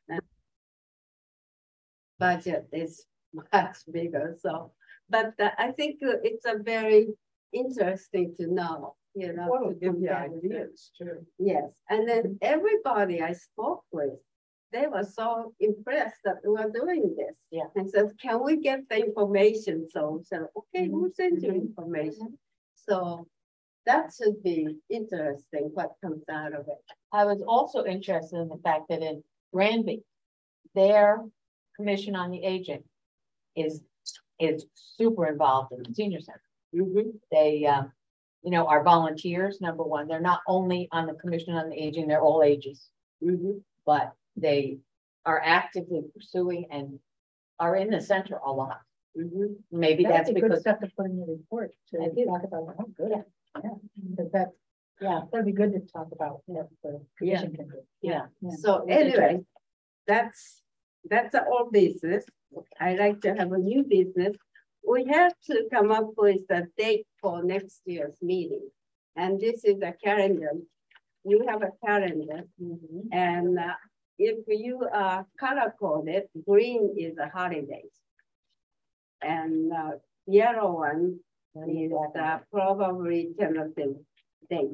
And budget is much bigger. So, but I think it's a very interesting to know, you know. Well, to give you compare with it. ideas too. Yes, and then everybody I spoke with, they were so impressed that we were doing this. Yeah. And said, can we get the information? So we said, okay, we'll send you information. So that should be interesting what comes out of it. I was also interested in the fact that in Granby, their Commission on the Aging is super involved in the senior center. They, you know, are volunteers, number one. They're not only on the Commission on the Aging, they're all ages. But they are actively pursuing and are in the center a lot. Maybe that's That'd be good because, stuff to put in the report to I do. talk about. Oh, good. Yeah. But that, yeah, that'd be good to talk about. Yeah, the commission can do. yeah. So anyway, that's the old business. I like to have a new business. We have to come up with a date for next year's meeting. And this is a calendar. You have a calendar. And if you are color coded, green is a holidays. And yellow one is probably tentative date.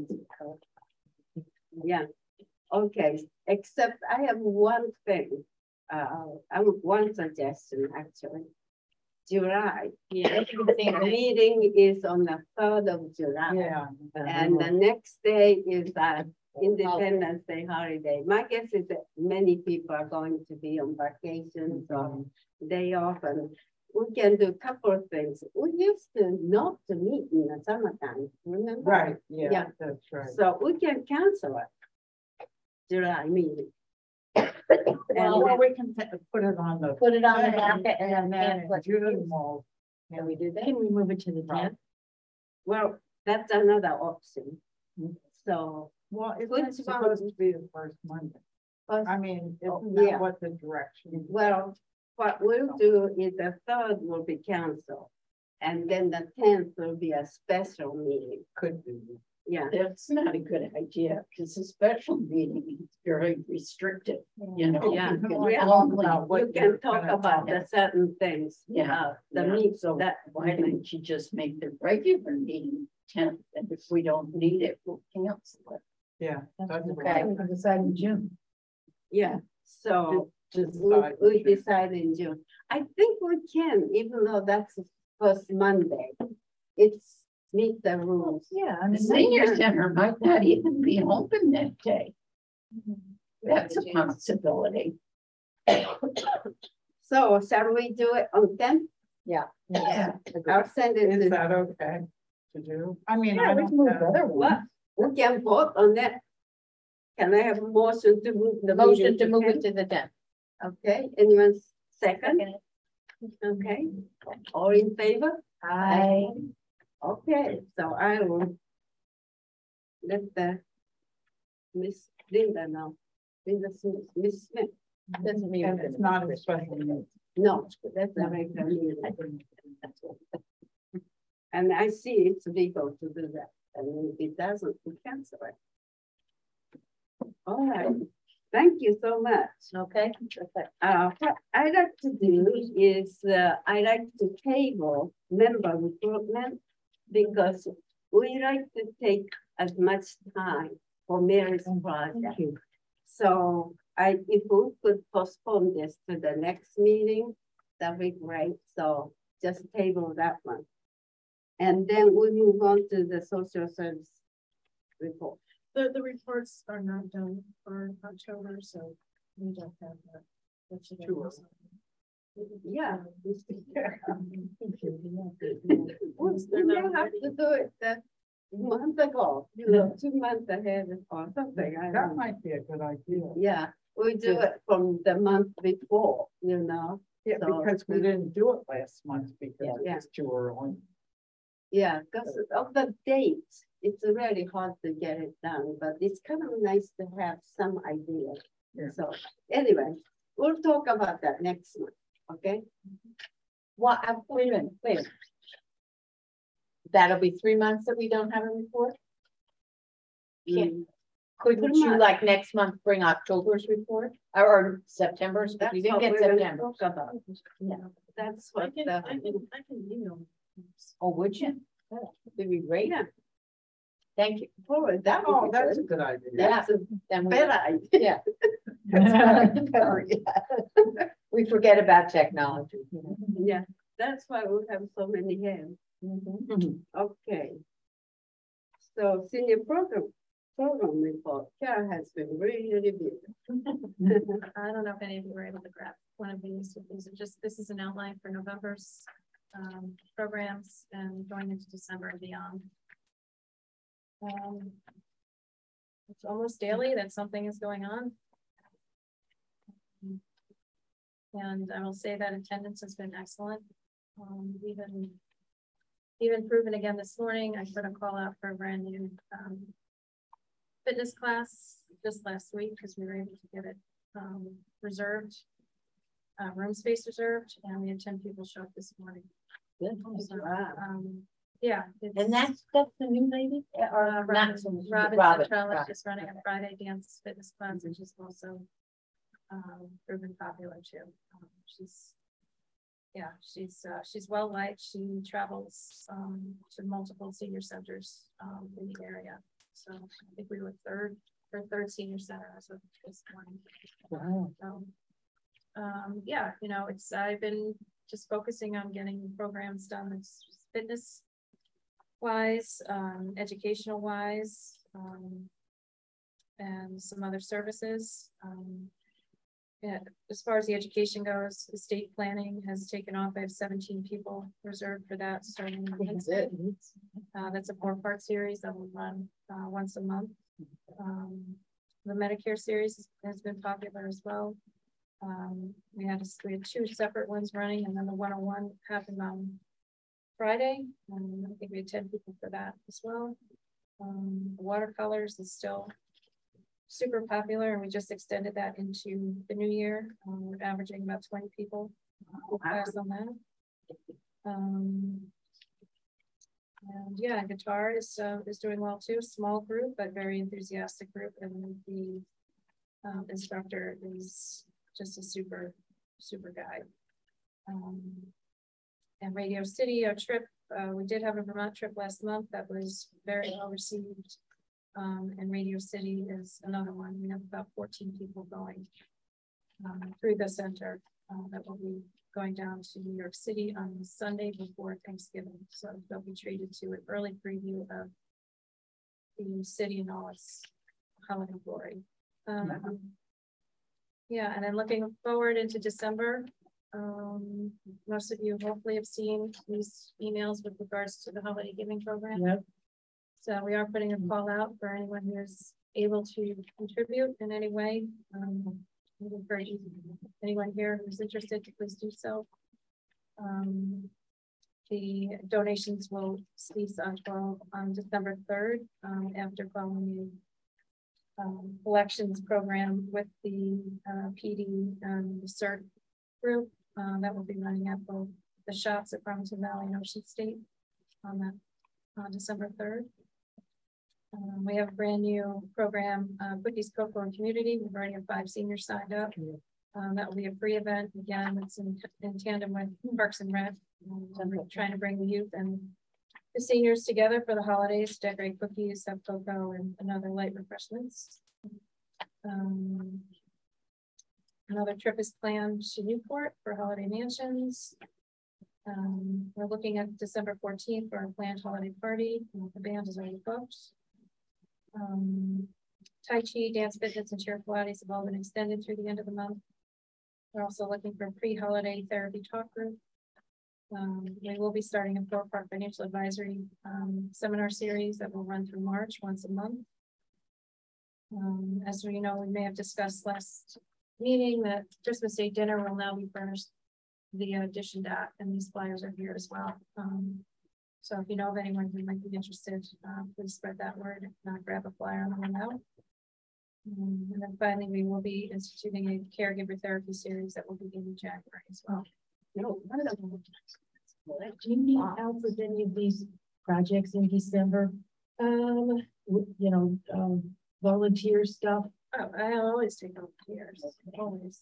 Yeah. Okay. Except I have one thing. One suggestion actually. July. Yeah. The meeting is on the 3rd of July. Yeah. And the next day is Independence Day holiday. My guess is that many people are going to be on vacation, so day off, and we can do a couple of things. We used to not to meet in the summertime, remember? Right, yeah, Yeah. that's right. So we can cancel it. July meeting. Well, we can put it on the. Put it on the docket and And then then let June will. Can we do that? Can we move it to the Right. 10th? Well, that's another option. So Well, it's Which not supposed one? to be the first Monday. first, I mean, Oh, isn't that yeah. what the direction? well, what we'll do is the 3rd will be canceled. And then the 10th will be a special meeting. Could be. Yeah. That's not a good idea, because a special meeting is very restrictive, you know. Yeah, You can we are only- about what You you're can talk gonna about talk the certain things. Yeah, The yeah. meat, So that, why don't you just make the regular meeting 10th, and if we don't need it, we'll cancel it. Yeah. that's Okay, right. we can decide in June. yeah, so Just we decide. decide in June. I think we can, even though that's the first Monday. It's meet the rules. Yeah, I The mean. senior center might not even be open that day. That's a possibility. So shall we do it on 10th? Yeah. Yeah. I'll send it Is to, that okay to do? I mean, Yeah, I we don't can move the know. other one. what? We can vote on that. Can I have a motion to move the Motion meeting to move 10th? it to the 10th. Okay, anyone second? Okay, all in favor? Aye. Okay, so I will let the Miss Linda know. Linda Smith, Miss Smith. Doesn't mean. And it's not a special meeting. No, that's a regular meeting. And I see it's legal to do that. And if it doesn't, we cancel it. All right, thank you so much. Okay. What I like to do is I like to table member recruitment because we like to take as much time for Mary's project. So if we could postpone this to the next meeting, that'd be great. So just table that one. And then we move on to the social service report. The reports are not done for October, so we don't have that. Sure. Yeah. They're We not have to do it that month ago, 2 months ahead or something. I That don't know. might be a good idea. Yeah, we do it from the month before, Yeah, So- because we didn't do it last month because it Yeah. was too early. Yeah, because of the date, it's really hard to get it done, but it's kind of nice to have some idea. Yeah. So anyway, we'll talk about that next month, okay? Well, wait a minute, wait a minute. That'll be 3 months that we don't have a report? Mm, couldn't Pretty you much. like next month bring October's report or September's? Because we didn't get September. That's I what can, the, I can email. Oh, would you? That'd be great. yeah. Thank you. Oh, That's a good idea. Yeah. Then we, better idea. yeah. We forget about technology. Yeah, that's why we have so many hands. Okay. So senior program report, Kara has been really busy. I don't know if any of you were able to grab one of these. These are just, this is an outline for November's programs and going into December and beyond. It's almost daily that something is going on. And I will say that attendance has been excellent. Even proven again this morning, I put a call out for a brand new fitness class just last week because we were able to get it reserved, room space reserved, and we had 10 people show up this morning. Good. So, yeah. And that's the new lady? Or Robin Robin. Centrella is just running a Friday dance fitness class, and she's also proven popular too. She's well liked. She travels to multiple senior centers in the area. So I think we were third senior center as of this morning. Wow. So, yeah, you know, I've been just focusing on getting programs done that's fitness wise, educational wise, and some other services. Yeah, as far as the education goes, estate planning has taken off. I have 17 people reserved for that starting Wednesday. That's a 4-part series that will run once a month. The Medicare series has been popular as well. We had 2 separate ones running, and then the 101 happened on Friday. I think we had 10 people for that as well. The watercolors is still super popular, and we just extended that into the new year. We're averaging about 20 people class on that. And yeah, guitar is doing well too. Small group, but very enthusiastic group, and the instructor is just a super guy. And Radio City, our trip, we did have a Vermont trip last month that was very well received. And Radio City is another one. We have about 14 people going through the center that will be going down to New York City on Sunday before Thanksgiving. So they'll be treated to an early preview of the city and all its holiday glory. Yeah, and then looking forward into December, most of you hopefully have seen these emails with regards to the holiday giving program. Yep. So we are putting a call out for anyone who's able to contribute in any way. We encourage anyone here who's interested to please do so. The donations will cease on December 3rd after following the elections program with the PD and the CERT group that will be running at both the shops at Farmington Valley and Ocean State on that December 3rd. We have a brand new program, Cookies, Cocoa, and Community. We've already have 5 seniors signed up. That will be a free event. Again, it's in tandem with Parks and Rec. We're trying to bring the youth and the seniors together for the holidays, decorate cookies, have cocoa, and other light refreshments. Another trip is planned to Newport for holiday mansions. We're looking at December 14th for our planned holiday party. The band is already booked. Tai Chi, dance, fitness, and chair Pilates have all been extended through the end of the month. We're also looking for a pre-holiday therapy talk group. We will be starting a 4-part financial advisory seminar series that will run through March once a month. As we know, we may have discussed last meeting that Christmas Day dinner will now be furnished via Addition Dot, and these flyers are here as well. So if you know of anyone who might be interested, please spread that word. If not, grab a flyer on the way out. And then finally, we will be instituting a caregiver therapy series that will begin in January as well. Do you need help with any of these projects in December? volunteer stuff? Oh, I always take volunteers, always.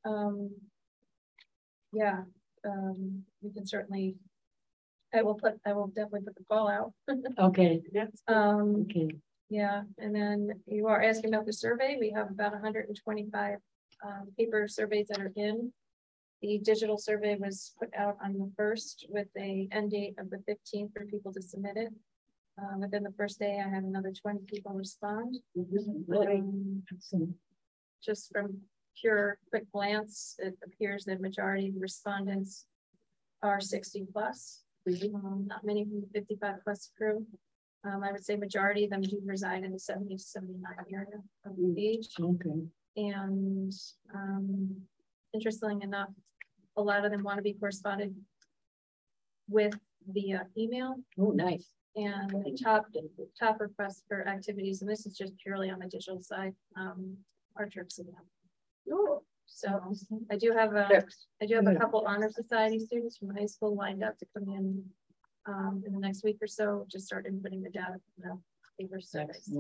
Yeah, we can certainly, I will definitely put the call out. Okay, Okay. Yeah, and then you are asking about the survey. We have about 125 paper surveys that are in. The digital survey was put out on the 1st with a end date of the 15th for people to submit it. Within the first day, I had another 20 people respond. Just from pure quick glance, it appears that majority of respondents are 60 plus. Not many from the 55 plus crew. I would say majority of them do reside in the 70 to 79 area of the age. okay. And interestingly enough, a lot of them want to be corresponded with via email. Oh, nice. And the top requests for activities, and this is just purely on the digital side, are trips again. So I do have a couple honor society students from high school lined up to come in the next week or so, just start inputting the data from the paper surveys.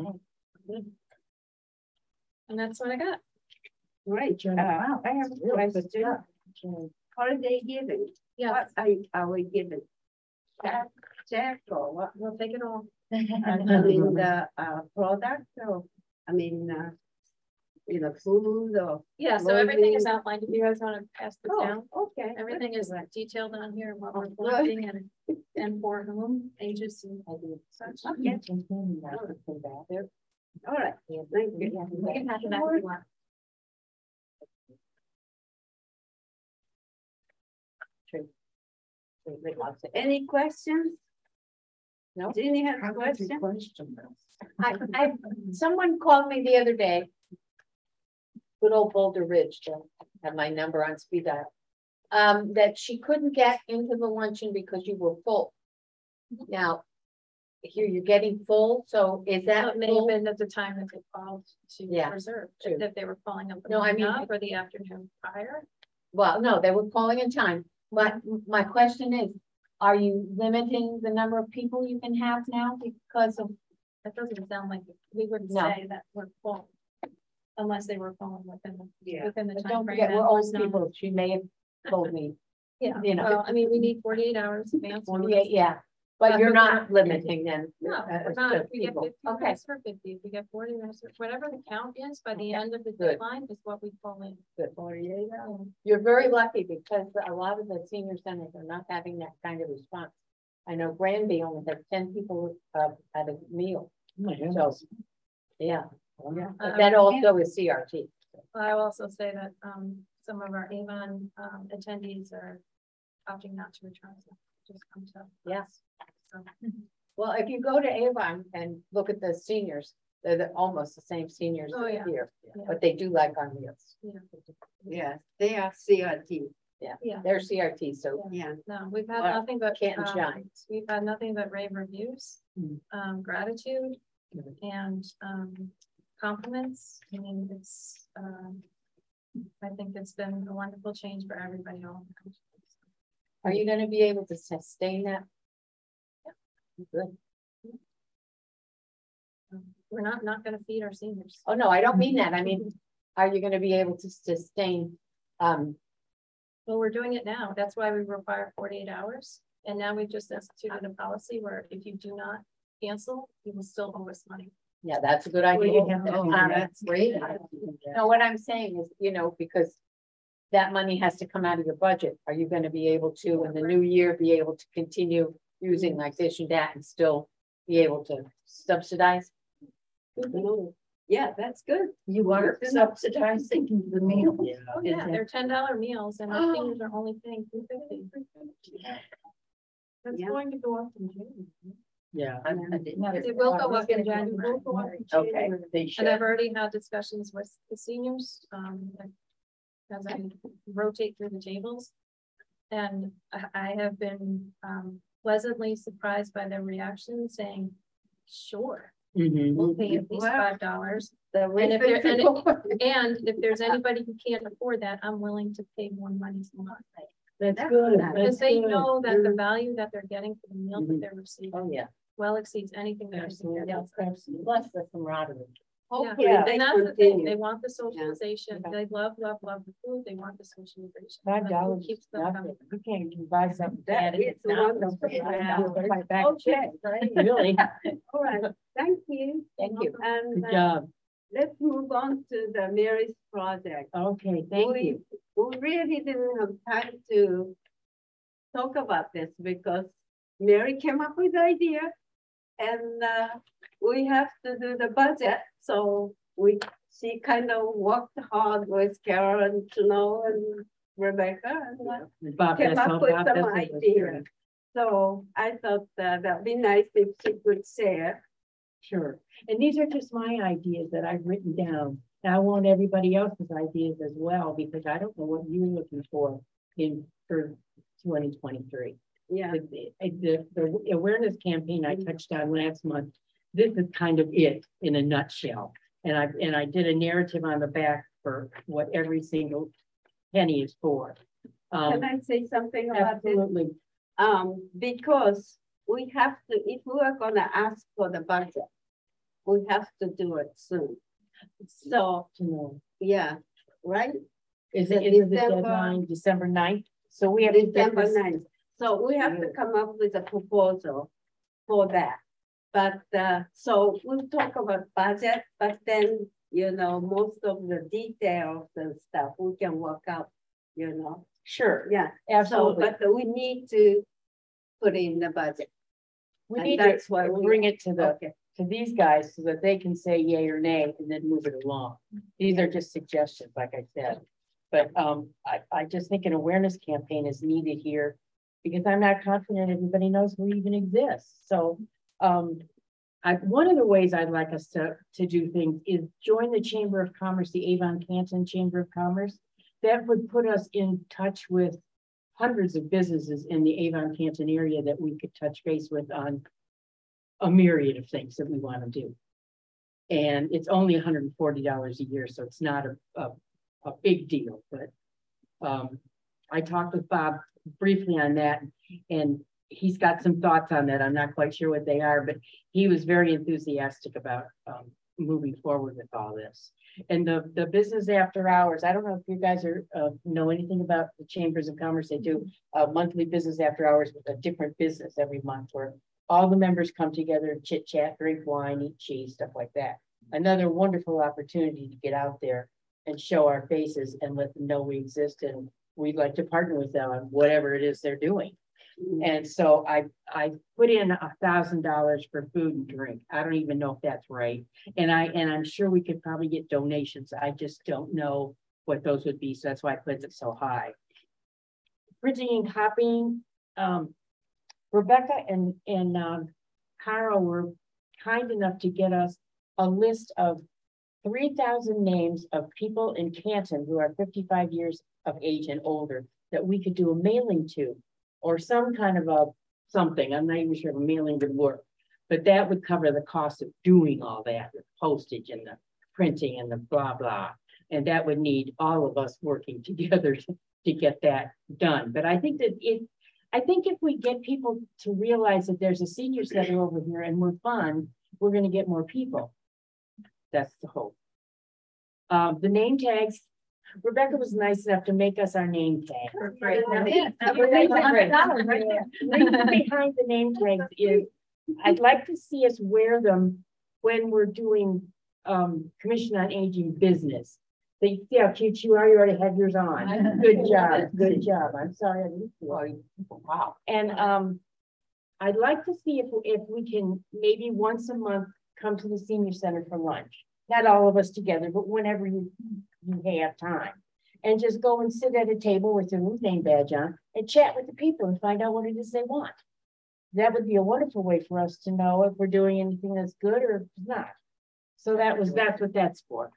And that's what I got. Right. I have a question. Holiday giving. Yeah, What are we giving? Check or what? we'll take it all. I mean the product or food or Yeah, so everything is outlined. If you guys want to pass this down, okay. everything is detailed on here, what we're collecting and for whom, ages and such. Okay. All right. Thank you. We can have that if you want. Any questions? No. Jeannie has a question? Someone called me the other day. Good old Boulder Ridge, to have my number on speed dial. That she couldn't get into the luncheon because you were full. Now, here you're getting full, so is that It may have full? been at the time that they called to reserve, true. that they were calling up. No, I mean- for the afternoon prior. Well, no, they were calling in time, but my question is, are you limiting the number of people you can have now because of? That doesn't sound like, we wouldn't No. say that we're full. Unless they were calling within the But time don't frame. forget, that we're was old not- people, she may have told me, Yeah, you know. well, I mean, we need 48 hours advance. 48, yeah, but you're not limiting them. No, we're to not. If we get people. 50 Okay, minutes for 50, if we get 40 minutes, whatever the count is by the end of the Good. deadline is what we call in. good. You're very lucky because a lot of the senior centers are not having that kind of response. I know Granby only has 10 people at a meal. So, yeah. But that also is CRT. I will also say that some of our Avon attendees are opting not to return. So just come to. Yes. So, Well, if you go to Avon and look at the seniors, they're almost the same seniors Oh, yeah. here, Yeah. but they do like our meals. Yes, they are CRT. yeah. They're CRT, so Yeah. No, we've had Well, nothing but Canton Shines. we've had nothing but rave reviews, gratitude, Good. and compliments. I mean, it's I think it's been a wonderful change for everybody. are you gonna be able to sustain that? Good. We're not going to feed our seniors. Oh, no, I don't mean that. I mean, are you gonna be able to sustain, Well, we're doing it now. That's why we require 48 hours. And now we've just instituted a policy where if you do not cancel, you will still owe us money. yeah, that's a good idea. That's great. No, what I'm saying is, because that money has to come out of your budget. Are you gonna be able to, in the new year, be able to continue using like this and that and still be able to subsidize? Yeah, that's good. You are subsidizing the meal. Oh, yeah, they're $10 meals and our seniors are only paying $2.50. That's Yeah. going to go up in June. Yeah. It will go up in January. Okay, they And I've should. already had discussions with the seniors, as I rotate through the tables. And I have been pleasantly surprised by their reaction, saying, sure, we'll pay at least $5. And if there's anybody who can't afford that, I'm willing to pay more money a month. That's good. Because they know that the value that they're getting for the meal that they're receiving Oh, yeah. well exceeds anything that I can get. Plus the camaraderie. hopefully Yeah. they And that's the thing, continue. they want the socialization, Yeah. they love the food, they want the socialization. $5 Keeps is them nothing. coming. You can't even buy something. That bad. is It's not wonderful. $5 buy back Okay. chicken, right? Really? All right, thank you. Thank you. And Good job. let's move on to the Mary's project. Okay, thank you. We really didn't have time to talk about this because Mary came up with the idea and we have to do the budget. So she kind of worked hard with Carol and Snow and Rebecca and Bob came Bessel, up with Bob some Bessel was ideas. great. So I thought that'd be nice if she could share. Sure. And these are just my ideas that I've written down. And I want everybody else's ideas as well, because I don't know what you're looking for for 2023. Yeah. The awareness campaign I touched on last month, this is kind of it in a nutshell. And I did a narrative on the back for what every single penny is for. Can I say something about this? Absolutely. Because we have to, if we are gonna ask for the budget, we have to do it soon. So, To know. yeah, right? Is The it the December- deadline December 9th? So we have to get December this- 9th. So we have to come up with a proposal for that. But, so we'll talk about budget, but then, you know, most of the details and stuff we can work out, you know? Sure, Yeah, so, absolutely. but we need to put in the budget. We and need that's to why we- bring it to the Okay, to these guys so that they can say yay or nay and then move it along. These are just suggestions, like I said. But I just think an awareness campaign is needed here because I'm not confident everybody knows we even exist. So one of the ways I'd like us to do things is join the Chamber of Commerce, the Avon Canton Chamber of Commerce. That would put us in touch with hundreds of businesses in the Avon Canton area that we could touch base with on a myriad of things that we want to do. And it's only $140 a year, so it's not a big deal, but I talked with Bob briefly on that, and he's got some thoughts on that. I'm not quite sure what they are, but he was very enthusiastic about moving forward with all this. And the business after hours, I don't know if you guys know anything about the Chambers of Commerce. They do a monthly business after hours with a different business every month where all the members come together, chit chat, drink wine, eat cheese, stuff like that. Another wonderful opportunity to get out there and show our faces and let them know we exist and we'd like to partner with them on whatever it is they're doing. And so I put in $1,000 for food and drink. I don't even know if that's right. And I'm sure we could probably get donations. I just don't know what those would be. So that's why I put it so high. Printing and copying. Rebecca and Carol were kind enough to get us a list of 3,000 names of people in Canton who are 55 years of age and older that we could do a mailing to, or some kind of something. I'm not even sure if a mailing would work, but that would cover the cost of doing all that, the postage and the printing and the blah, blah. And that would need all of us working together to get that done. But I think that if we get people to realize that there's a senior center over here and we're fun, we're going to get more people. That's the hope. The name tags. Rebecca was nice enough to make us our name tag. Right. The reason behind the name tags is I'd like to see us wear them when we're doing Commission on Aging business. They see how cute you are. You already have yours on. Good job. Good job. I'm sorry I didn't see you. Wow. And I'd like to see if we can maybe once a month come to the senior center for lunch. Not all of us together, but whenever you have time. And just go and sit at a table with your name badge on and chat with the people and find out what it is they want. That would be a wonderful way for us to know if we're doing anything that's good or not. So that's what that's for.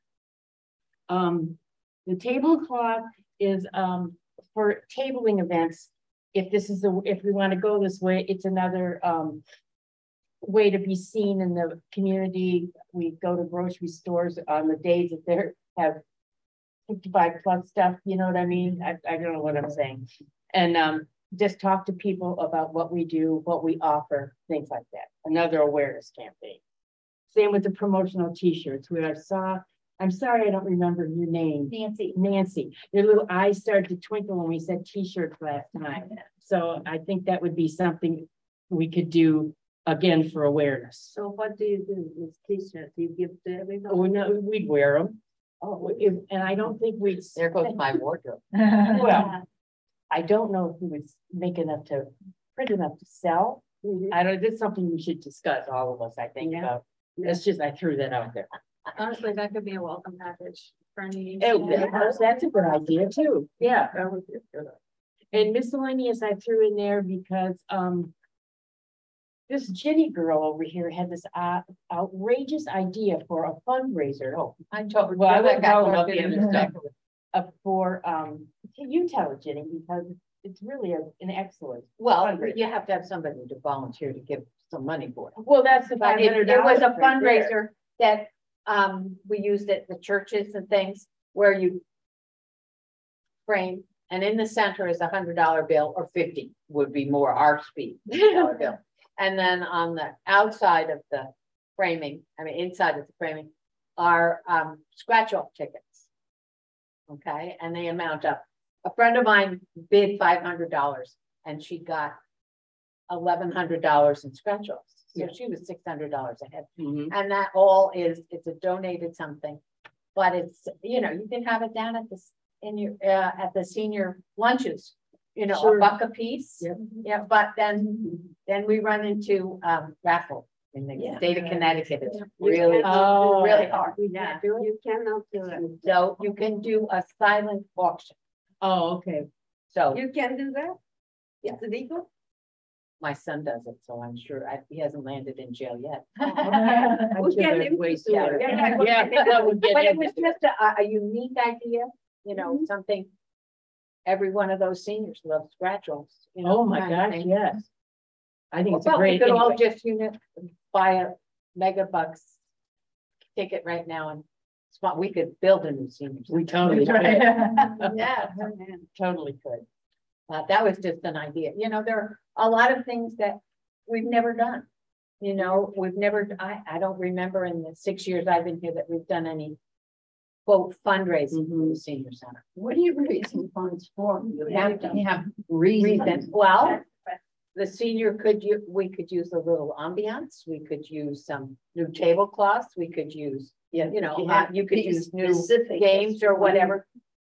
The tablecloth is for tabling events. If we want to go this way, it's another way to be seen in the community. We go to grocery stores on the days that they have 55 plus stuff, you know what I mean? I don't know what I'm saying. And just talk to people about what we do, what we offer, things like that. Another awareness campaign. Same with the promotional t-shirts where I saw, I'm sorry, I don't remember your name. Nancy, your little eyes started to twinkle when we said t-shirts last time. So I think that would be something we could do again for awareness. So what do you do with t-shirts? You give to everybody? Oh, no, we'd wear them. Oh, and I don't think we'd. There goes my wardrobe. Well, I don't know if we would make enough to print enough to sell. Mhm. I don't, that's something we should discuss, all of us, I think, Yeah. about. It's just, I threw that out there. Honestly, that could be a welcome package for any. That's a good idea too. Yeah. And miscellaneous I threw in there because, this Jenny girl over here had this outrageous idea for a fundraiser. Oh, I told. well, I that wouldn't guy tell brought about the it other in. stuff. For, can you tell it, Jenny, because it's really an excellent. Well, fundraiser. you have to have somebody to volunteer to give some money for it. Well, that's the But $500. it was a right there. fundraiser that we used at the churches and things where you frame, and in the center is $100 bill, or 50 would be more our speed $100 bill. And then on the outside of the framing, I mean, inside of the framing are scratch off tickets. Okay, and they amount up. A friend of mine bid $500 and she got $1,100 in scratch offs. So she was $600 ahead. Mhm. And that all is, it's a donated something, but it's, you know, you can have it down at this, in your, at the senior lunches, you know, Sure. $1 a piece. Yep. Yeah, but then we run into, raffle in the Yeah. state of Connecticut. It's You really, Oh. really hard. Yeah, you cannot do it. So you can do a silent auction. Oh, okay. So You can do that? Yeah. It's legal? my son does it, so I'm sure he hasn't landed in jail yet. I'm We sure can there's do ways it. to do it. Yeah. Yeah, that would get But it in. was just a unique idea, you know, something. Every one of those seniors loves scratch offs. You know, Oh, my kind of gosh, thing. yes. I think it's a Well, we great. could all anyway. just, you know, buy a Megabucks ticket right now and spot, we could build a new senior. We center. totally could. Yeah, Totally could. that was just an idea. You know, there are a lot of things that we've never done. You know, we've never, I don't remember in the 6 years I've been here that we've done any quote fundraising for the senior center. What are you raising funds for? You have to have Reason, reason. well, the senior we could use a little ambiance, we could use some new tablecloths, we could use, you know, you could use new specific games or whatever,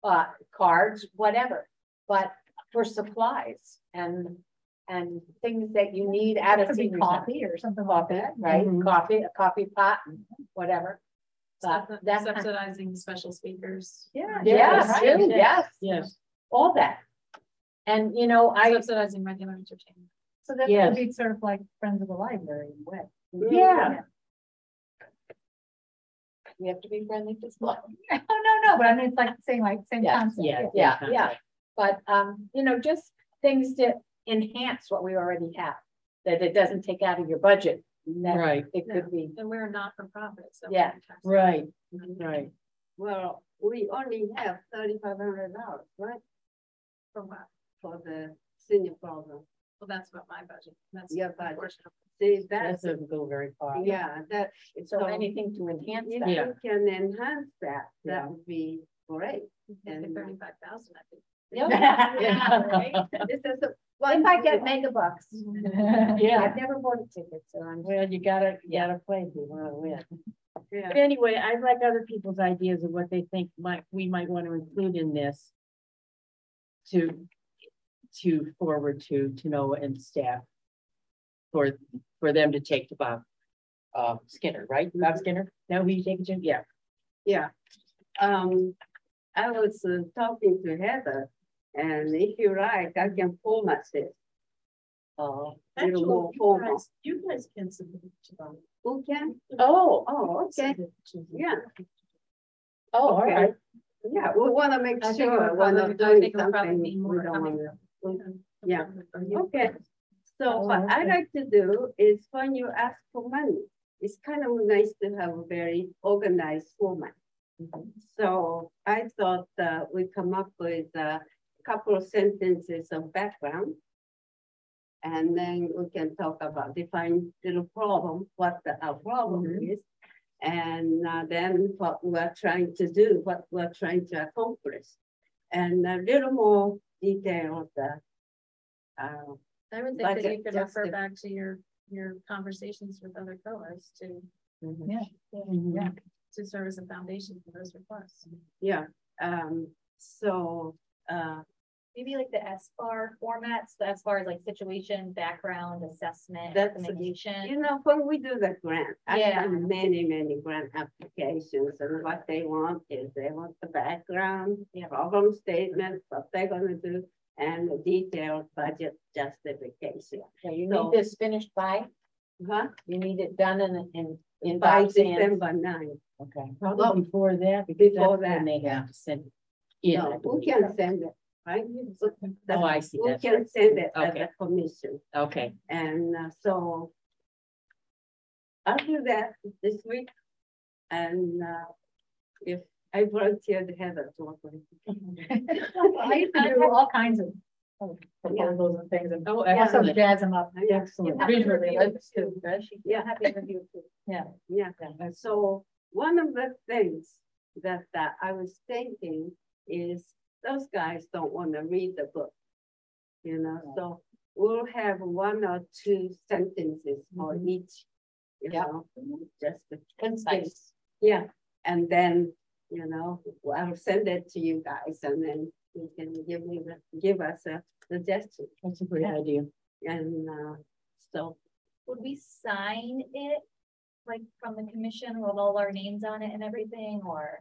cards, whatever. But for supplies and things that you need at a senior center. Coffee or something like that. Right, Mhm. a coffee pot, whatever. But that kind- Subsidizing special speakers. yes, right. too, yes, Yes. all that. And, you know, Subsidizing regular entertainment. So that Yes. would be sort of like Friends of the Library in a way. Yeah. we have to be friendly to slow. Oh, no, but I mean, it's like same Yeah, concept. Yeah. Yeah. But, you know, just things to enhance what we already have, that it doesn't take out of your budget. That Right, it could be, And we're not for profit, so. Yeah. right, right. Well, we only have $3,500, right, For what? for the senior program. Well, that's what my budget. That's Your budget. portion of- See, That that's, doesn't go very far. yeah, that, so anything to enhance if that. Yeah. you can enhance that, Yeah. that would be great. And And- 35,000, I think. Yeah, right. This is a. If I get Megabucks, Yeah, I've never bought a ticket, so I'm. well, you gotta play if you wanna win. Yeah. But anyway, I'd like other people's ideas of what they think we might want to include in this. To forward to Noah and staff. For them to take to Bob Skinner, right? Bob Skinner? No, who you take it to? Yeah. Yeah. I was talking to Heather, and if you like, I can format it. Oh. Little more formal. You guys can submit it to them. Who can? Oh, Oh, okay. Yeah, all Okay. right. yeah, we wanna make I think it sure would we're probably- not I doing think it would probably something be we more don't coming wanna. Yeah. Okay, so Oh, what I okay. like to do is when you ask for money, it's kind of nice to have a very organized format. So I thought we come up with a couple of sentences of background. And then we can talk about define little problem, what our problem is. And then what we're trying to do, what we're trying to accomplish. And a little more detail of the I would think Budget, that you could just refer the- back to your conversations with other fellows to Mhm. to serve as a foundation for those requests. yeah. So Maybe like the SBAR formats, the SBAR is like situation, background, assessment, That's- recommendation. you know, when we do the grant, I've Yeah. done many grant applications, and what they want is they want the background, problem statement, what they're gonna do, and the detailed budget justification. So you So- need this finished by, Huh? you need it done in By Bob's hands? December 9th. Okay. Probably before that, because Before that's when that, they have to send it. in, I No, we believe. can send it, right? Oh, I see. We That's can send it as Okay. a commission, Okay, and so I'll do that this week, and if I volunteered Heather to work with. I used to do all kinds of proposals and things and oh, also excellent, jazz them up. excellent. Happy to Visually, review that's it too, good. Yeah. Happy to review it too. Yeah, and so one of the things that I was thinking is those guys don't want to read the book. You know, so we'll have one or two sentences for each, you Yeah. know, just to Concise. yeah, and then, you know, I'll send it to you guys, and then you can give us a suggestion. That's a great idea. And so, Would we sign it, like from the commission with all our names on it and everything, or?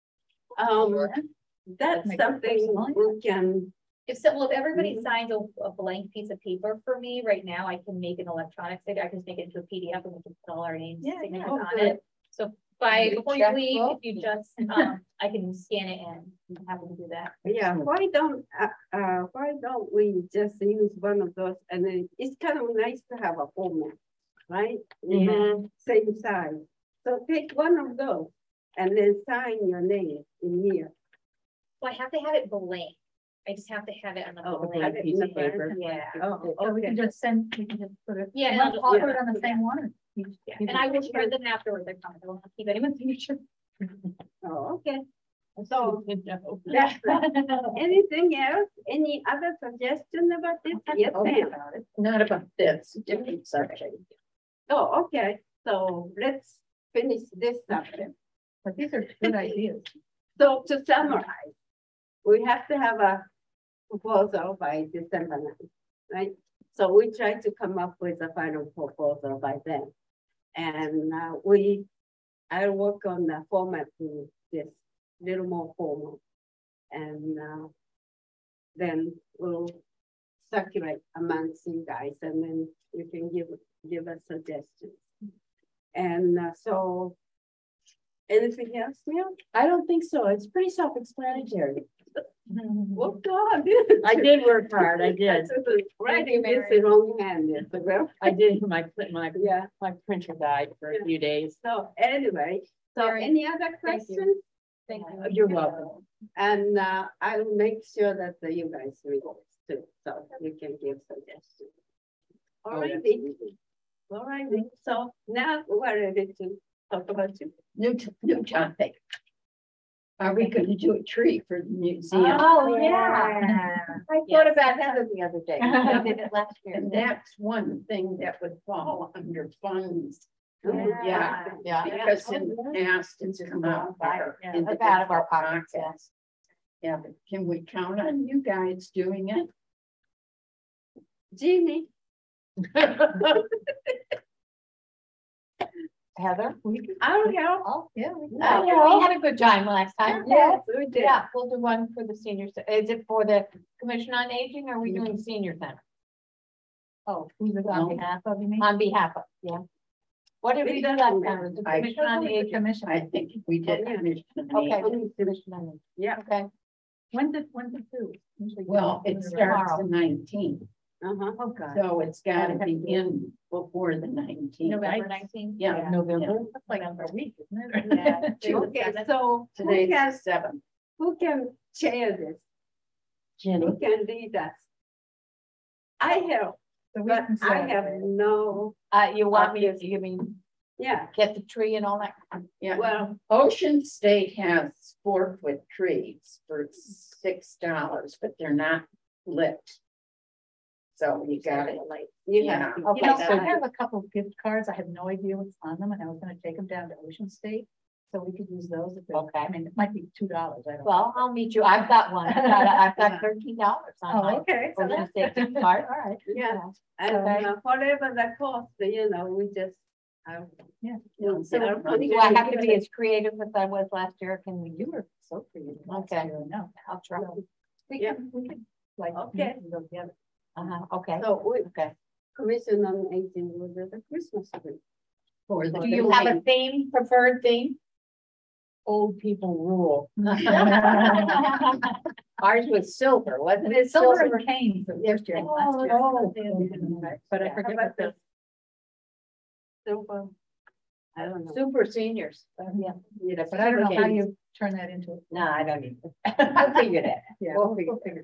that's Make it something personal. we can, If so, well, if everybody signs a blank piece of paper for me right now, I can make an electronic signature. I can just make it into a PDF and we can put all our names, Yeah, signatures yeah. on it. So before you leave, Checkbook? if you just, I can scan it in. I'm happy to do that. yeah, why don't we just use one of those, and then it's kind of nice to have a format, right? Same size, so take one of those, and then sign your name in here. So I have to have it blank. I just have to have it on the Oh, blank. have it in piece the of paper. blank. Yeah. Oh, So we okay. can just send, we can just put it. Yeah, And and I'll I'll- put it on the same one. or you- Yeah, and I will share them afterwards. I promise. I will not keep anyone's signature. Oh, okay. So, No. that's, anything else? Any other suggestion about this? Yes, ma'am. Not about this, different subject. Oh, okay, so let's finish this subject. But these are good ideas. So to summarize, we have to have a proposal by December 9th, right? So we try to come up with a final proposal by then. And I'll work on the format to this little more formal. And then we'll circulate amongst you guys, and then you can give us suggestions. And so, anything else, Neil? I don't think so. It's pretty self-explanatory. Well, God. I did work hard. I did. Writing this in wrong hand, yes, well, I did. My yeah. printer died for a few days. So anyway, so Mary, any other thank you. questions? Thank you. You're welcome. And I'll make sure that you guys read this too, so you can give suggestions. All Oh, righty. All righty. So now we're ready to talk about you. New topic. Are we gonna do a tree for the museum? Oh, yeah. I thought about that the other day. I did it last year. And that's one thing that would fall under funds. Yeah, Yeah. because in the past, it's come out. Yeah, in the it's out of our different pockets, yes. Yeah, but can we count on you guys doing it? Jeannie. Heather? I'll help. Oh, yeah. We We had a good time last time. Yes, we did. Yeah, we'll do one for the senior. Is it for the Commission on Aging, or are we doing senior center? Oh, who's it on behalf of, you mean? On behalf of, yeah. What did we do last time? Was the I- Commission on Aging? Commission. I think we did. Yeah. Commission on Okay, Aging. Commission on Aging. Yeah. Okay, When did do? Usually Well, it starts the 19th, Uh-huh. Oh, God. so it's gotta be in before the 19th. November 19th? Yeah. November. That's like a week, isn't it? Yeah. Okay, so Today's the 7th. who can chair this? Jenny. Who can lead us? I help, So we but can I say- have no, you want me to, you mean, Yeah, get the tree and all that. Yeah, well, Ocean State has 4-foot trees for $6, but they're not lit. So you got it. you Yeah. have to. Okay, You know, so I have a couple of gift cards. I have no idea what's on them, and I was gonna take them down to Ocean State. So we could use those if, Okay. I mean, it might be $2, I don't know. well, I'll meet you. I've got one. I've got $13 on Oh, my okay. So Ocean that's State gift card. all right. Yeah, Okay. and whatever the cost, we just. Yeah. we'll So our do I have to be as creative as I was last year? Can we You do were so creative. last Okay. year, No. I'll try. We could like. Okay. meet and go together. Okay, So we, okay. Commission on Aging will do the Christmas tree. For Do you have a theme, preferred theme? Old people rule. Ours was silver, wasn't it? It's silver and cane for this year. Oh, last year. oh. But I Yeah. forget what the. Silver, I don't know. Super seniors. Yeah, but I don't know how you turn that into. No, I don't need. I'll figure that. Yeah, We'll we'll figure figure.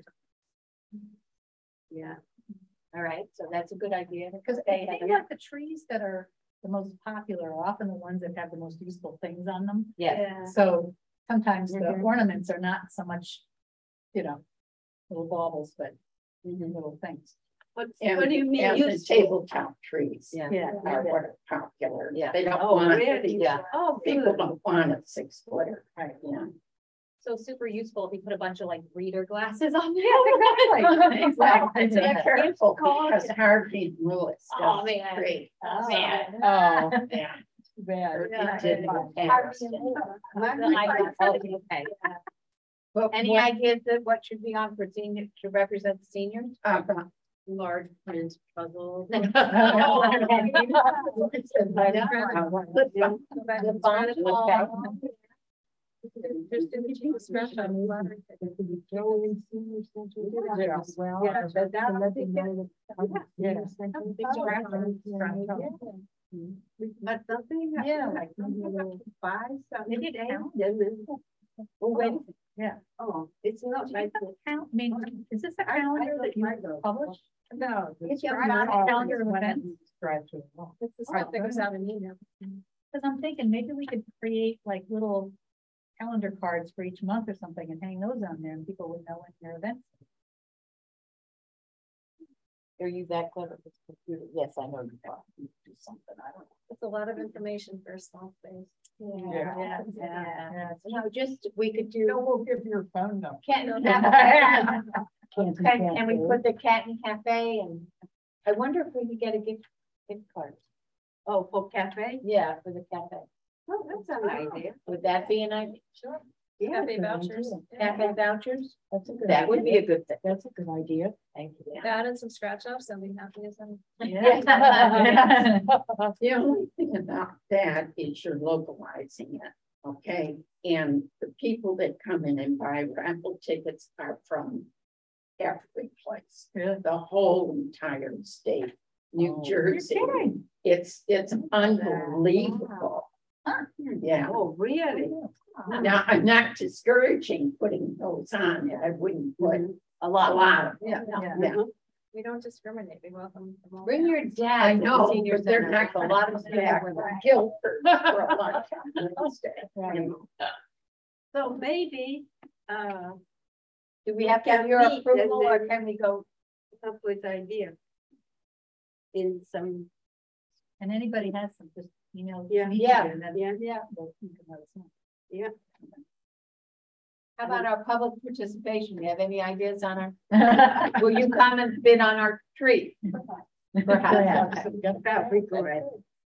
Yeah, All right, so that's a good idea. Because They I have think a- like the trees that are the most popular are often the ones that have the most useful things on them. Yes, yeah. So sometimes the Mhm. ornaments are not so much, little baubles, but Mhm. little things. What And, do you mean? and the useful? tabletop trees yeah. Yeah. are what are popular. Yeah. They don't Oh, want, really? Yeah. Oh, people good. don't want a 6-footer. Right. Yeah. So super useful if you put a bunch of like reader glasses on there. Exactly. Be careful because Harvey Lewis Oh, does man. great. Oh, man. Oh, Yeah. bad. It did in the past. Okay. But Any what- ideas of what should be on for senior, to represent the seniors? Large print puzzle. The font was back. Just in the cheapest scratch on the ladder. Well, Yeah, that's but that- to let them know that- Yes. But something. Yeah, like maybe a little. Five, something. Maybe a count. Oh, wait. Yeah. Oh, it's not like. Count, I mean, is this a calendar that you publish? No. It's not a calendar of events. It's the stuff that goes out in email. Because I'm thinking maybe we could create like little calendar cards for each month or something and hang those on there and people would know when their events. Are you that clever with the computer? Yes, I know you are. You do something, I don't know. It's a lot of information for a small space. Yeah. Yeah. No, just, we could do. We'll give your phone number. Can we put the Canton Cafe and I wonder if we could get a gift card. Oh, for cafe? Yeah, for the cafe. Oh, that's an idea. Would that be an idea? Sure. Yeah, Cafe good vouchers. idea. Cafe vouchers? That's a good. That would be a good thing. That's a good idea. Thank you. Add in some scratch offs, I'll be happy as I'm. Yeah. The only thing about that is you're localizing it, okay? And the people that come in and buy raffle tickets are from every place. The whole entire state, New Oh. Jersey. It's unbelievable. Yeah. Oh, really? Now, I'm not discouraging putting those on. I wouldn't put A a lot. lot of Yeah. them. Yeah. We don't discriminate, we welcome them all. Bring your dad. I to the know, senior but they're center. not a lot of staff in Guilford for a lunch on Wednesday. So maybe, Do we have to have your Can we, approval or and can we go? up with idea. In some, And anybody has some, just email. Yeah. me Yeah. and then yeah, we'll- you can let us know. yeah. How about our public participation? Do you have any ideas on our, will you come and bid on our tree? Perhaps. That'd be great.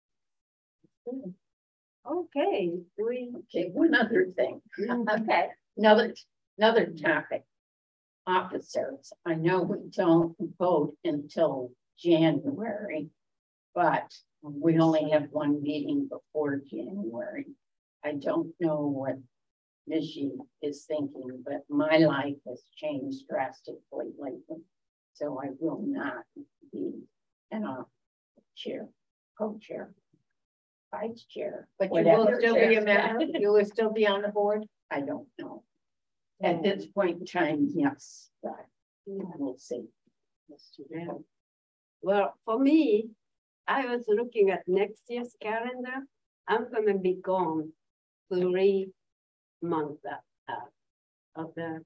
Okay, Okay, one other thing. Okay. Another topic. Officers, I know we don't vote until January, but we only have one meeting before January. I don't know what Michie is thinking, but my life has changed drastically lately. So I will not be chair, co-chair, vice chair. But you will whatever still be a chair. member? You will still be on the board? I don't know. At this point in time, yes, but we'll see. Yeah. Well, for me, I was looking at next year's calendar I'm gonna be gone 3 months of the.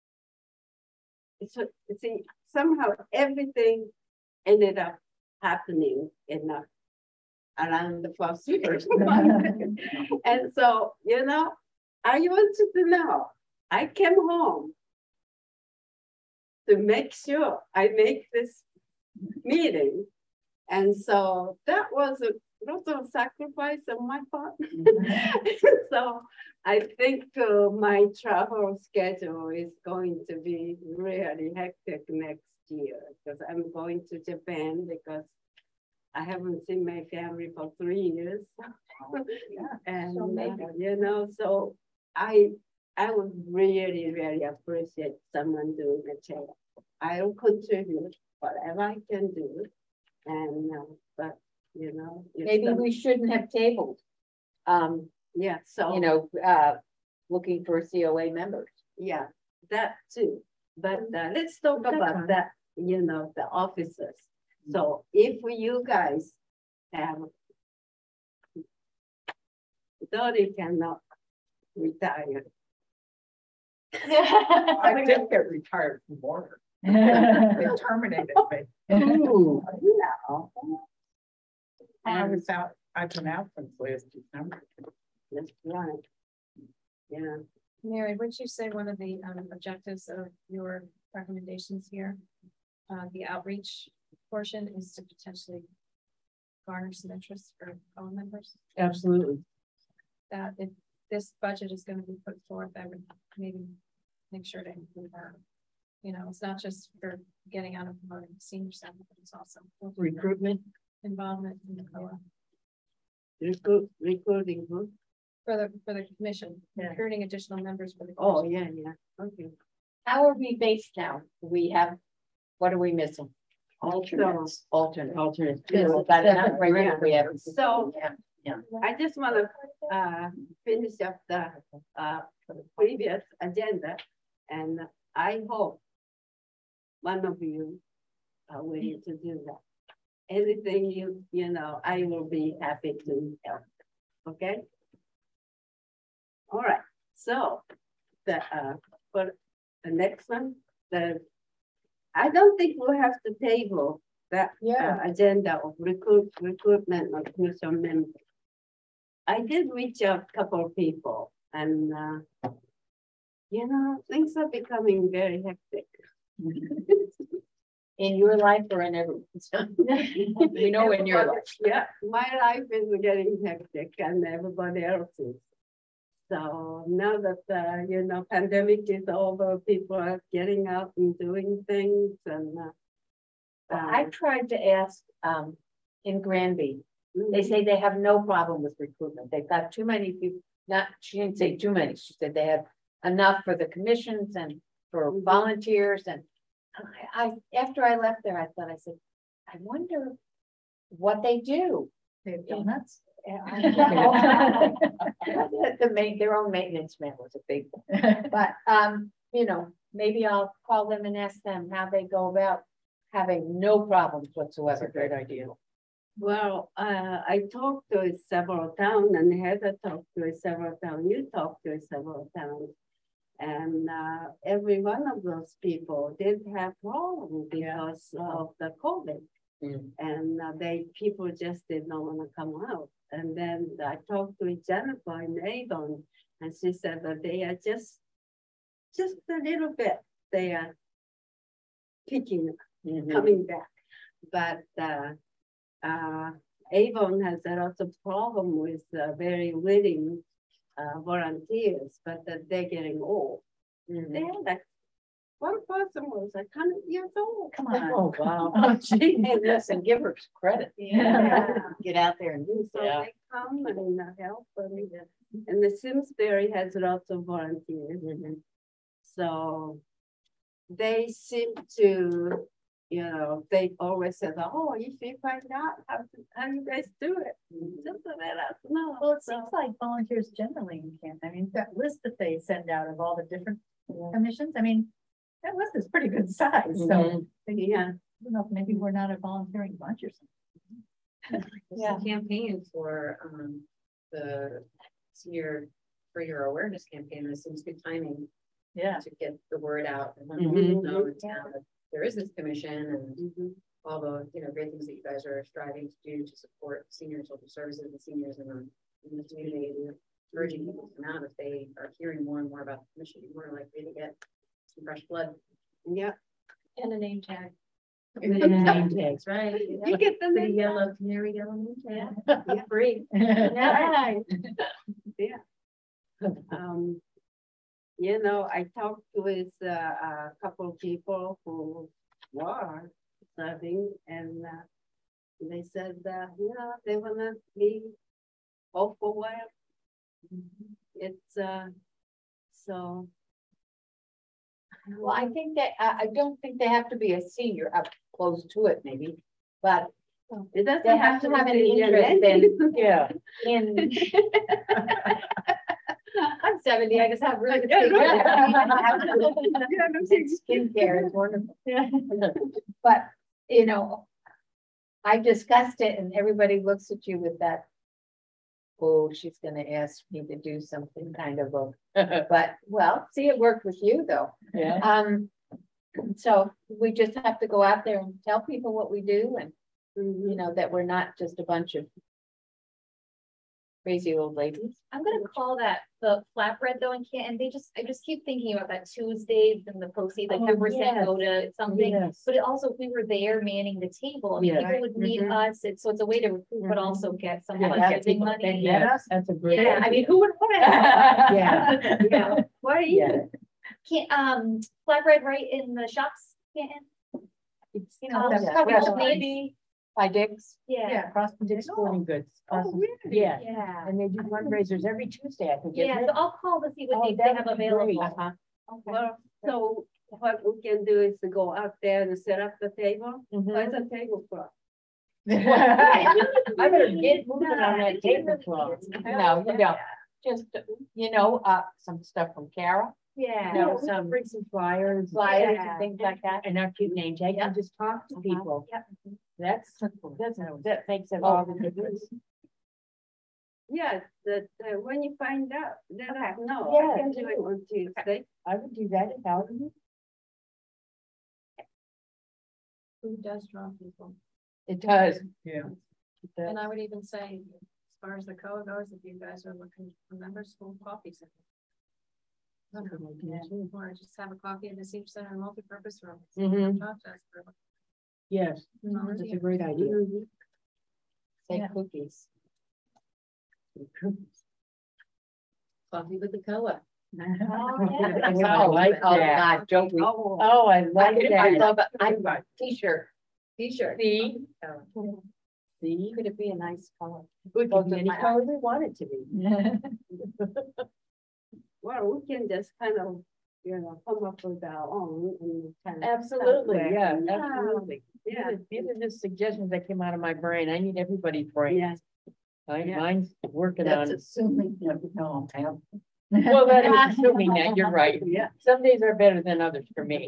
So see, somehow everything ended up happening in around the first year. And so, I wanted to know, I came home to make sure I make this meeting. And so that was a lot of sacrifice on my part. So I think my travel schedule is going to be really hectic next year because I'm going to Japan because I haven't seen my family for 3 years. And so I would really, really appreciate someone doing a check. I'll contribute whatever I can do. And but Maybe we shouldn't have tabled. Yeah, so Looking for COA members. yeah, that too. But let's talk about that, the officers. So if you guys have, Dory cannot retire. I did get retired from water. They terminated me. Ooh, I've been out since last December. that's right. Yeah. Mary, would you say one of the objectives of your recommendations here, the outreach portion, is to potentially garner some interest for all members? Absolutely. That if this budget is going to be put forth, I would maybe make sure to include that. It's not just for getting out of promoting the senior center, but it's also Recruitment. involvement in the COA. Recruiting who? For the commission, recruiting additional members for the Oh, commission. yeah. Okay. How are we based now? What are we missing? Alternates. Alternates. Well, that's not right now. We have. So Yeah. I just want to finish up the previous agenda, and I hope one of you are willing to do that. Anything I will be happy to help. Okay. All right. So for the next one, I don't think we'll have to table that agenda of recruitment of commission members. I did reach out a couple of people, and things are becoming very hectic. In your life or in everyone's? We know in your life. Yeah, my life is getting hectic, and everybody else's. So now that pandemic is over, people are getting out and doing things, and I tried to ask in Granby. They say they have no problem with recruitment. They've got too many people. She didn't say too many. She said they have enough for the commissions and for volunteers. And after I left there, I said, I wonder what they do. They have donuts. Their own maintenance man was a big one. But maybe I'll call them and ask them how they go about having no problems whatsoever. That's a great idea. well, I talked to several towns, and Heather talked to several towns. You talked to several towns, and every one of those people did have problems because of the COVID. And people just did not want to come out. And then I talked to Jennifer in Avon, and she said that they are just a little bit, they are kicking, coming back. But Avon has a lot of problem with very willing volunteers, but they're getting old. They had like one person was 100 years old. Come on. Oh, wow. Oh, gee, hey, listen, give her credit. Yeah. Get out there and do So so. they come and help. And the Simsbury has lots of volunteers. So they seem to, they always say, oh, if you find out how you guys do it, just let us know. Well, it seems like volunteers generally can. I mean, that list that they send out of all the different commissions, I mean, that list is pretty good size. So Yeah. I don't know if maybe we're not a volunteering bunch or something. Yeah. Campaign for the senior for your awareness campaign, this seems good timing Yeah. to get the word out and let Mhm. people know in town that there is this commission and all the, great things that you guys are striving to do to support senior social services and seniors in the community. And urging people to come out if they are hearing more and more about the commission, you're more likely to get some fresh blood. Yeah. And a name tag. Name tags, Right. You get the Pretty name. yellow, canary yellow name tag. Yeah. Free. Yeah. Yeah. I talked with a couple of people who were serving, and they said that, they wanna be off for a while. It's so. Well, I think that, I don't think they have to be a senior up close to it maybe, but It doesn't they have to have an be in your interest name. Yeah. in. I'm 70, I just have really good skincare is wonderful. But, I discussed it and everybody looks at you with that. Oh, she's gonna ask me to do something kind of but, well, see, it worked with you though. Yeah. So we just have to go out there and tell people what we do and, that we're not just a bunch of crazy old ladies. I'm gonna call that the flatbread though in Canton. I just keep thinking about that Tuesdays and the proceeds, like Oh, 10% go to something. Yes. But it also, if we were there manning the table, I mean, Yeah. people would meet us. So it's a way to recruit, but also get some fundraising money. Yeah, that's a great. Yeah, I mean, who would want to? Yeah. Yeah. What are Yeah. Can't, flatbread right in the shops, Canton? It's, Maybe, By Dick's. yeah. Across the Dick's Sporting Goods. Oh, really? Yeah, Yeah. and they do fundraisers every Tuesday, I think. isn't Yeah, it? so I'll call to see what Oh, dates that they have would be great. available. Well, so what we can do is to go out there and set up the table. Mhm. Where's the tablecloth? I better get moving on that tablecloth. No, you don't. Just, some stuff from Kara, Yeah. No, some bring some flyers. flyers Yeah. and things like that. And our cute name tag, and just talk to people. That makes it all the difference. Yeah, that when you find out, let us know. Yeah, I can do it on Tuesday. I would do that if I were you. Food does draw people. It does. Yeah. And I would even say, as far as the COA goes, if you guys are looking for members, school coffees. Or just have a coffee in the senior center and multi-purpose room. Mhm. Talk to us for Yes, volunteer. that's a great idea. Say Yeah. cookies. Coffee with the color. I like Oh, that. God, don't we? Oh, I like I that. love it. T-shirt. T-shirt. See? See? Could it be a nice color? It could Goes be with any my color we want it to be. Well, we can just kind of, come up with our own and kind of. Absolutely, start yeah, there. absolutely. Yeah. These are just suggestions that came out of my brain. I need everybody's brain. Yeah. Mine's working That's on. assuming that we don't have. Well, that is assuming that, you're right. Yeah. Some days are better than others for me.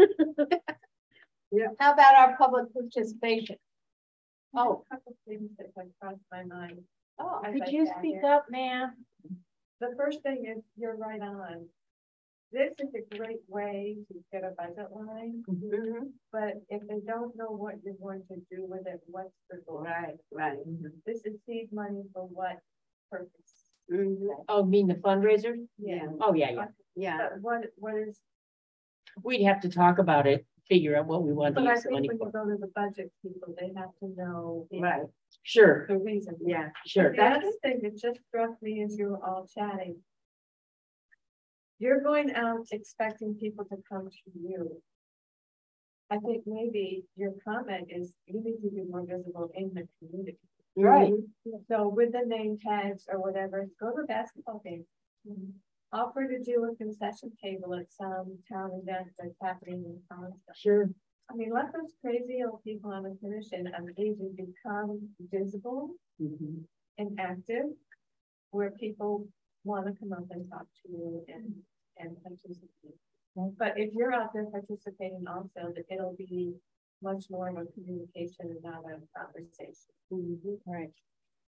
How about our public participation? Oh, a couple things that have crossed my mind. Oh, as Could I you sat speak here. up, ma'am? The first thing is, you're right on. This is a great way to get a budget line, but if they don't know what you're going to do with it, what's the goal? Right. This is seed money for what purpose? Oh, mean the fundraiser? Yeah. Oh, yeah. Yeah. But what is, We'd have to talk about it, figure out what we want to but I use the think money when you for. go to the budget people, they have to know. Right. Sure, The reason. Yeah. sure. The other thing that just struck me as you were all chatting. You're going out expecting people to come to you. I think maybe your comment is you need to be more visible in the community. Right. So with the name tags or whatever, go to a basketball game. Offer to do a concession table at some town event that's happening in town. Sure. I mean, let those crazy old people on the commission and agent become visible and active, where people want to come up and talk to you and participate. But if you're out there participating also, that it'll be much more of a communication and not a conversation. Right.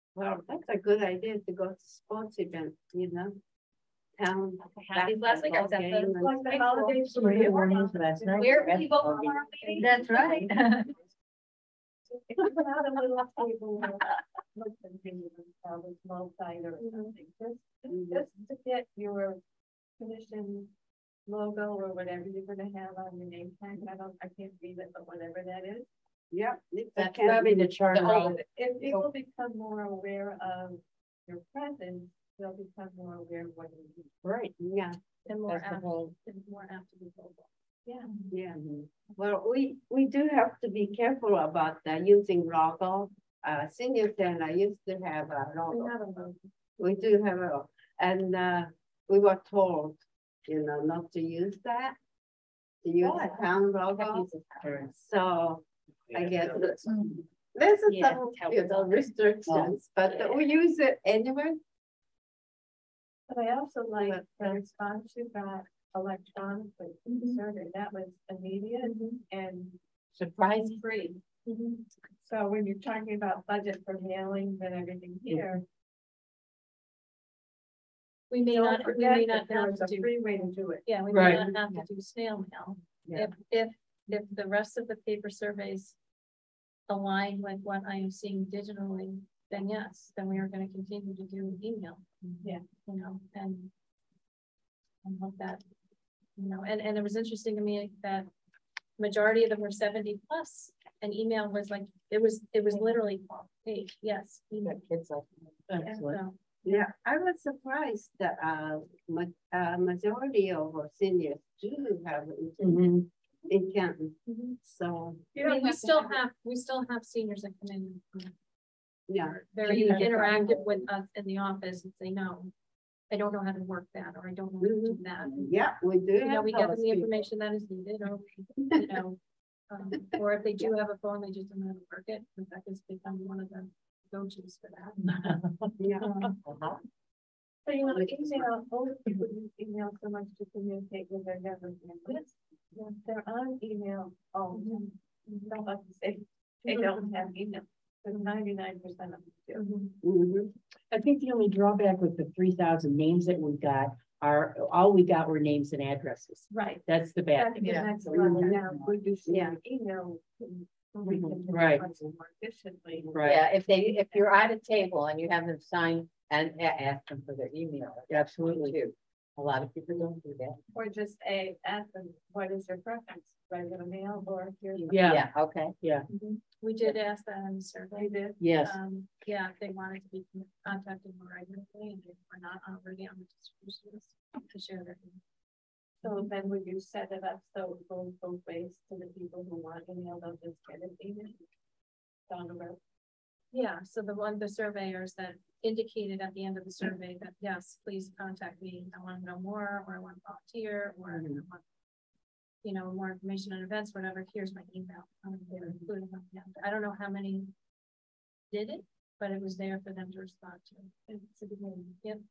Well, that's a good idea to go to sports event, you know. Town. Happy last week I was at basketball game the. and- Like the holidays Some of for the warnings last night. Where were you voting for our meeting? That's right. If you put out a little table, look and things, a small sign or something, just to get your commission logo or whatever you're gonna have on your name tag. I can't read it, but whatever that is. Yeah. it's a That's can- probably the charter. If people become more aware of your presence, they'll become more aware of what you do. Right. Yeah, And more That's the apt, whole. and more apt to be vocal. Yeah. yeah. Mhm. Well, we do have to be careful about using logo. Senior center used to have a We logo. have a logo. We do have a, and we were told, you know, not to use that. To use the town logo. So I guess there's Yeah, some, you know, restrictions, but we use it anyway. But I also like the response you got electronically, survey, that was immediate and Surprise free. so when you're talking about budget for mailings and everything here. We may don't not forget that there have is to a do, free way to do it. yeah, we Right. may not have to do snail mail. Yeah. If the rest of the paper surveys align with what I am seeing digitally, then yes, then we are gonna continue to do email. Yeah. You know, and hope that, you know, and it was interesting to me that majority of them were 70 plus, and email was like, it was literally, hey, yes, email. Kids like. Excellent. So, Yeah, I was surprised that majority of our seniors do have it Mhm. in Canton. mhm. So, You I don't mean, we have to still have it. have seniors that come in, yeah, very Yeah. interactive with us in the office and say, no, I don't know how to work that, or I don't know how to do that. yeah, we do You know, have we get them those the people. information that is needed, or, you know, or if they do have a phone, they just don't know how to work it. Rebecca's become one of the go-tos for that. Yeah. So you know, email, older people use email so much to communicate with their government. They're on email all the time. Don't like to say they don't have email, but 99% of them do. Mhm. I think the only drawback with the 3,000 names that we got are, all we got were names and addresses. Right. That's the bad. That's the Yeah. next level now, we do Yeah. email. We can do Right. it much more efficiently. Right. Yeah, if you're at a table and you have them sign and ask them for their email. Absolutely. Too. A lot of people don't do that. Or just ask them, what is your preference, regular mail or here's. Yeah. Okay. We did ask that on the survey. They did. Yes. Yeah, if they wanted to be contacted more regularly, and they were not already on the distribution list, to share their. So then would you set it up so it goes both ways to the people who want email, they'll just get an email down the road? Yeah, so the surveyors that indicated at the end of the survey that, yes, please contact me, I want to know more, or I want to volunteer, or I want, you know, more information on events, whatever, here's my email. They're included on the end. I don't know how many did it, but it was there for them to respond to. It's a good one. Yep.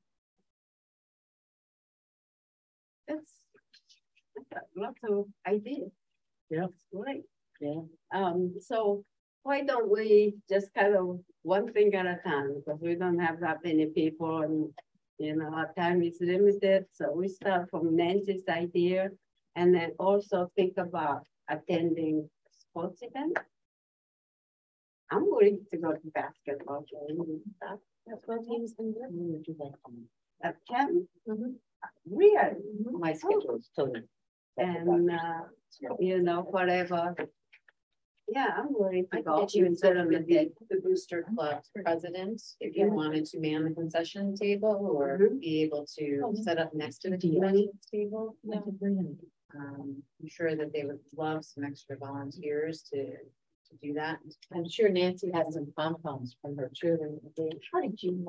That's lots of ideas. Yeah. That's great. Yeah. So why don't we just kind of one thing at a time, because we don't have that many people and, you know, our time is limited. So we start from Nancy's idea and then also think about attending sports event. I'm willing to go to basketball games and stuff. Basketball teams been good. At camp. Really? My schedule is totally. And, you know, whatever. Yeah, I'm willing I to can go. get you in instead touch of with the the Booster Club president, if you wanted to man the concession table or be able to set up next to the concession table. I'm sure that they would love some extra volunteers to do that. I'm sure Nancy has some pom-poms from her children. How did you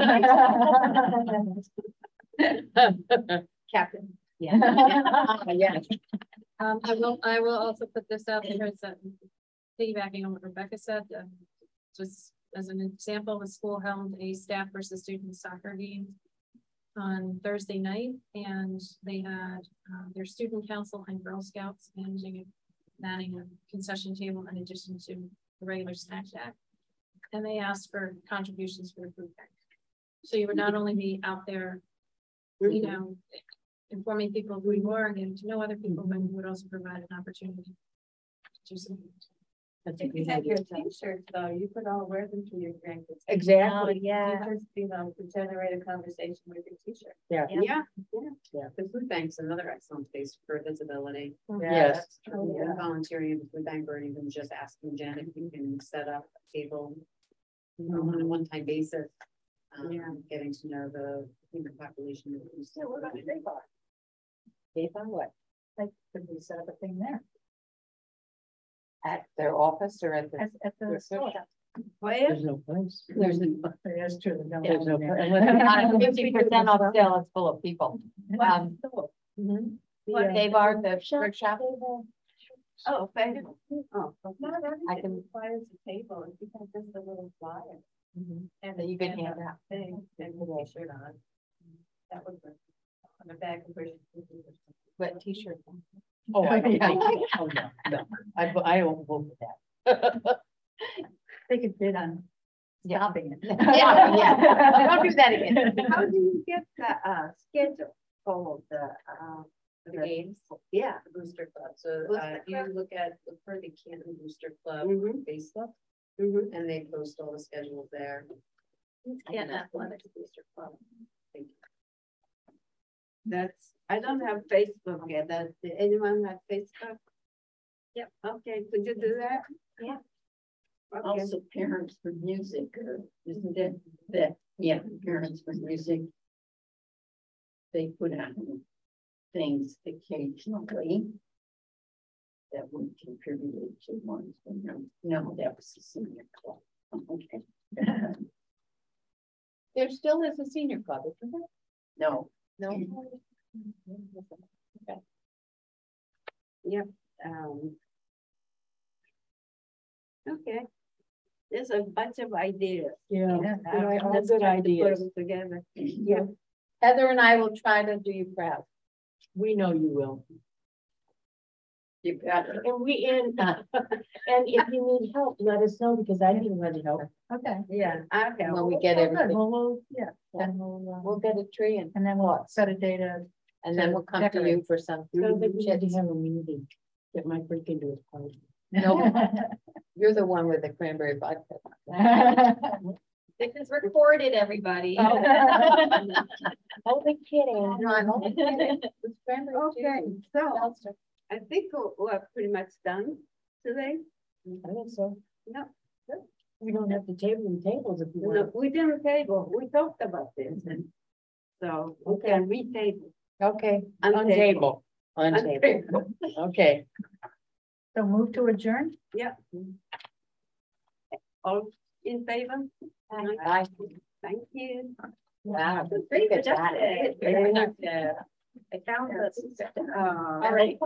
Captain. Yeah. Yeah. I will also put this out there as piggybacking on what Rebecca said, just as an example, the school held a staff versus student soccer game on Thursday night, and they had their student council and Girl Scouts manning a concession table in addition to the regular snack shack. and they asked for contributions for the food bank. So you would not only be out there, you know, informing people who you are and getting to know other people, but you would also provide an opportunity to do something. That's a If you good have your idea. t-shirts though, you could all wear them to your grandkids. Exactly. Yeah. You just, you know, to generate a conversation with your t-shirt. Yeah. Yeah, The food bank's another excellent place for visibility. Yes. Yeah. Volunteering at the food bank or even just asking Jen if you can set up a table, you know, on a one-time basis. Getting to know the human population. Based on what? Like, could we set up a thing there? At their office or at the? At the store. where? There's no place. There's That's true. There's no. 50% off sale, it's full of people. They are the workshop. Oh, thank you. Oh, Not I everything can- requires a table, if you have just a little flyer. And So you can and hand a out. thing, and a t-shirt on. That would work. On the back of your. Wet t-shirt. Oh, yeah. Oh, no. I won't vote for that. They could bid on stopping it. Yeah. Don't do that again. how do you get the schedule for The games, yeah. the Booster Club. So Booster you Club? look for the Canton Booster Club Mhm. Facebook, and they post all the schedules there. Can't athletics Booster Club. Thank you. That's, I don't have Facebook yet. Does anyone have Facebook? Yep. Okay, could you do that? Yeah. Okay, Also Parents for Music, or isn't it that, yeah, Parents for Music. They put out things occasionally. That we contributed to one, no, that was the senior club, okay. There still is a senior club, isn't there? No, No. okay. There's a bunch of ideas. Yeah. I'm All just good trying to put ideas. them together. Yeah. Heather and I will try to do you proud. We know you will. you better. And if you need help, let us know because I need to help. Okay. Yeah, okay. When we get everything, Yeah. Then we'll get a tree and then we'll set a date of. and then we'll come to you for some. So that we had to have a meeting. Get my freak into his party. No, you're the one with the cranberry vodka. This is recorded, everybody. Only kidding. No, I'm only kidding. It's cranberry Okay, juice. so I think we're pretty much done today. I think so. No, We don't have to table the tables if you no, want. we didn't table. We talked about this. So we can retable. Okay. Untable. Untable. Okay. So move to adjourn? Yeah. All in favor? Aye. Thank you. Wow. Pretty Good job. productive. Very I found this. All right.